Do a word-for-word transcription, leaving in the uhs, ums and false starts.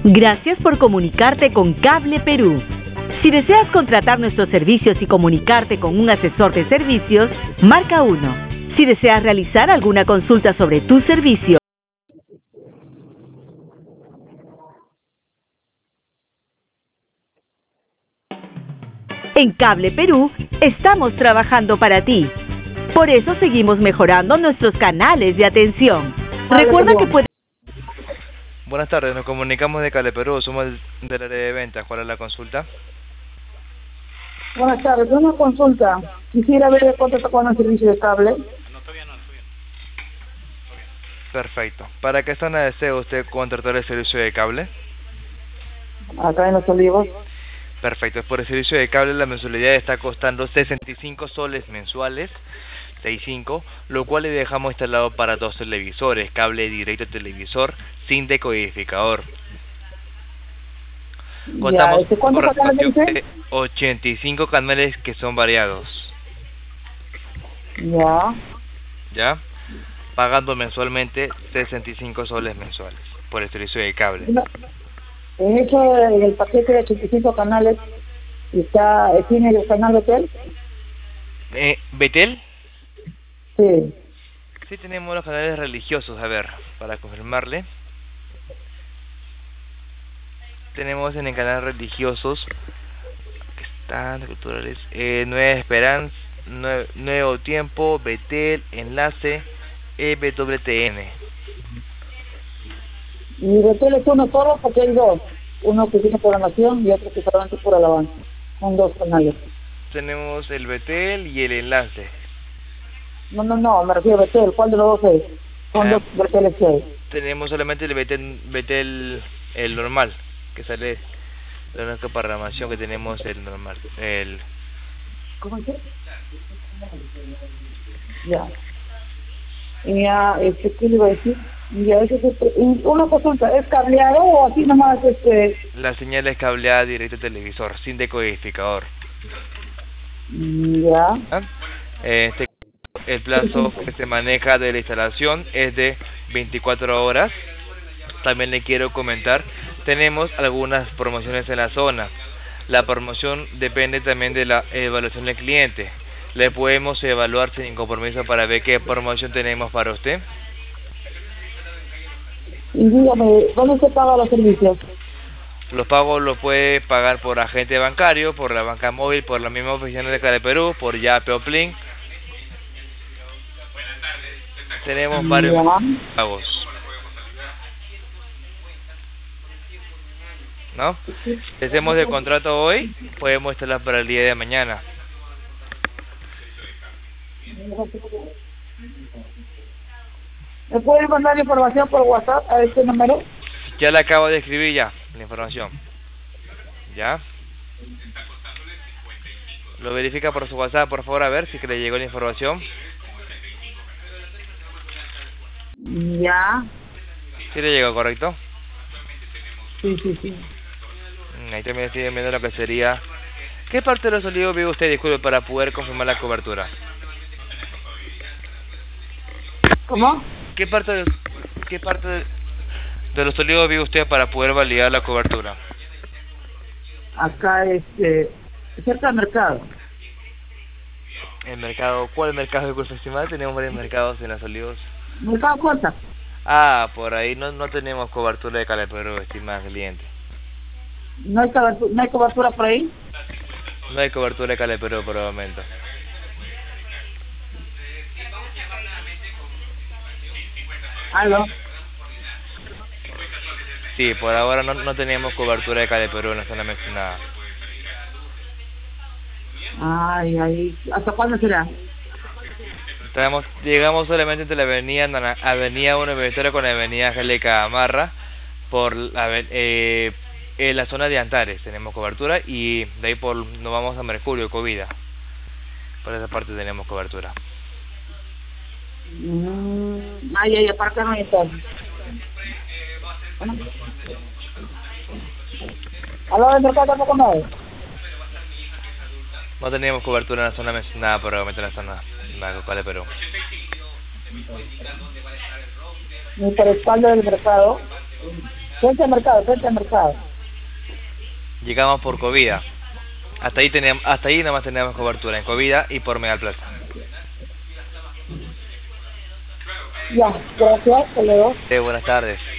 Gracias por comunicarte con Cable Perú. Si deseas contratar nuestros servicios y comunicarte con un asesor de servicios, marca uno. Si deseas realizar alguna consulta sobre tu servicio, en Cable Perú estamos trabajando para ti. Por eso seguimos mejorando nuestros canales de atención. Recuerda que puedes... Buenas tardes, nos comunicamos de Cable Perú, somos del área de ventas. ¿Cuál es la consulta? Buenas tardes, una consulta. Quisiera ver cuánto está con el servicio de cable. Perfecto. ¿Para qué zona desea usted contratar el servicio de cable? Acá en Los Olivos. Perfecto. Por el servicio de cable la mensualidad está costando sesenta y cinco soles mensuales, sesenta y cinco, lo cual le dejamos instalado para dos televisores, cable directo televisor sin decodificador. Contamos ya, ¿este cuántos con canales dice? ochenta y cinco canales que son variados. Ya. ¿Ya? Pagando mensualmente sesenta y cinco soles mensuales por el servicio de cable. No, en eso, en el paquete de ochenta y cinco canales, está, ¿tiene el canal Betel? Eh, ¿Betel? Sí. Sí, tenemos los canales religiosos, a ver, para confirmarle. Tenemos en el canal religiosos, que están culturales, eh, Nueva Esperanza, Nue Nuevo Tiempo, Betel, Enlace, E W T N. Y Betel es uno solo porque hay dos. Uno que tiene programación y otro que solamente por alabanza. Son dos canales. Tenemos el Betel y el Enlace. No, no, no, me refiero a Betel. ¿Cuál de los dos es? Son Ah, dos Beteles que hay. tenemos solamente el Betel, Betel, el normal, que sale la única programación que tenemos, el normal, el... ¿Cómo es? Ya. Y ya, este, ¿qué le iba a decir? Ya, eso es, este, una consulta, ¿es cableado o así nomás, este? La señal es cableada directo al televisor, sin decodificador. Ya. ¿Ah? Este, el plazo que se maneja de la instalación es de veinticuatro horas. También le quiero comentar, tenemos algunas promociones en la zona. La promoción depende también de la evaluación del cliente. Le podemos evaluar sin compromiso para ver qué promoción tenemos para usted. Y dígame, ¿dónde se pagan los servicios? Los pagos los puede pagar por agente bancario, por la banca móvil, por la misma oficina de Cable Perú, por Yape o Plin. Tenemos varios Ya. pagos, ¿no? Si hacemos el contrato hoy, podemos instalar para el día de mañana. ¿Me pueden mandar información por WhatsApp a este número? Ya le acabo de escribir ya la información. ¿Ya? Lo verifica por su WhatsApp, por favor, a ver si que le llegó la información. Ya. ¿Sí le llegó, correcto? Sí, sí, sí. Ahí también estoy viendo lo que sería... ¿Qué parte de Los Olivos vive usted, disculpe, para poder confirmar la cobertura? ¿Cómo? ¿Qué parte de, qué parte de, de Los Olivos vive usted para poder validar la cobertura? Acá, este, cerca del mercado. El mercado, ¿cuál mercado de curso estimado? Tenemos varios mercados en Los Olivos. ¿Mercado Corta? Ah, por ahí no no tenemos cobertura de Cable Perú, estimada cliente. ¿No hay cobertura, no hay cobertura por ahí? No hay cobertura de Cable Perú por el momento. ¿Aló? Sí, por ahora no, no tenemos cobertura de Cable Perú en la zona mencionada. Ay, ay. ¿Hasta cuándo será? Estamos, llegamos solamente entre la avenida Nana- avenida Universitaria con la avenida Angélica Amarra por la, ave- eh, en la zona de Antares tenemos cobertura y de ahí por nos vamos a Mercurio, Covida. Por esa parte tenemos cobertura. Mm, ay, ay, aparte no hay entonces. ¿Aló, del mercado tampoco no hay? No tenemos cobertura en la zona mencionada por el momento en la zona de Cable Perú. Ni por espalda del mercado. Frente al mercado, frente al mercado. Llegamos por Covida. Hasta ahí tenemos, hasta ahí nada más tenemos cobertura en Covida y por Megaplaza. Ya, gracias, hasta luego. Eh, buenas tardes.